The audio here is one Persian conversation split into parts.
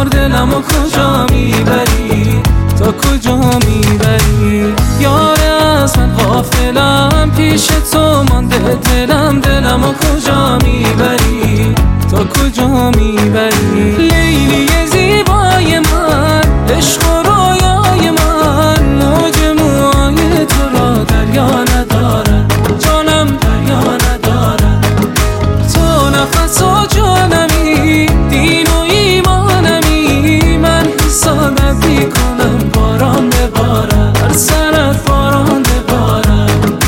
بیمار دلمو کجا میبری، تا کجا میبری؟ یاره از من غافلم، پیش تو مانده دلمو کجا میبری، تا کجا میبری؟ لیلی زیبای من، عشق و رویای من، موج موهای تو را دریا نداره، جانم دریا نداره. تو نفس و جانمی، دین و ایمانمی، من حسادت میکنم باران بباره، هر سرت باران بباره.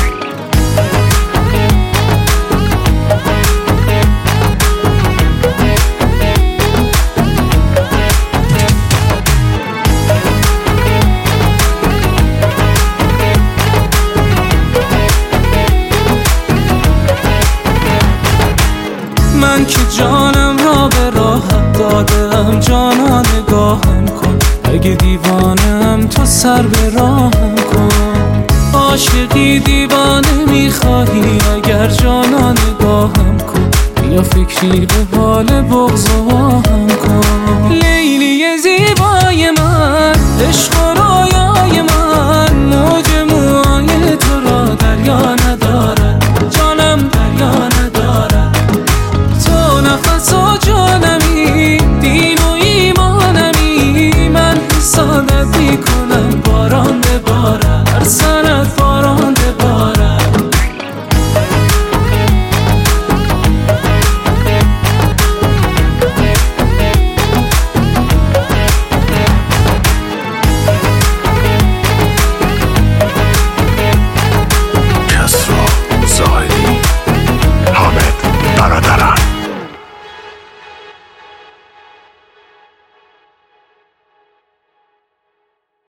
من که جانم را به راحت دادم، جانا نگاهم کن، اگه دیوانم تو سر به راهم کن. عاشقی دیوانه میخواهی، اگر جانا نگاهم کن، بیا فکری به حال بغض و آهم کن. لیلی زیبای من، عشق و رویا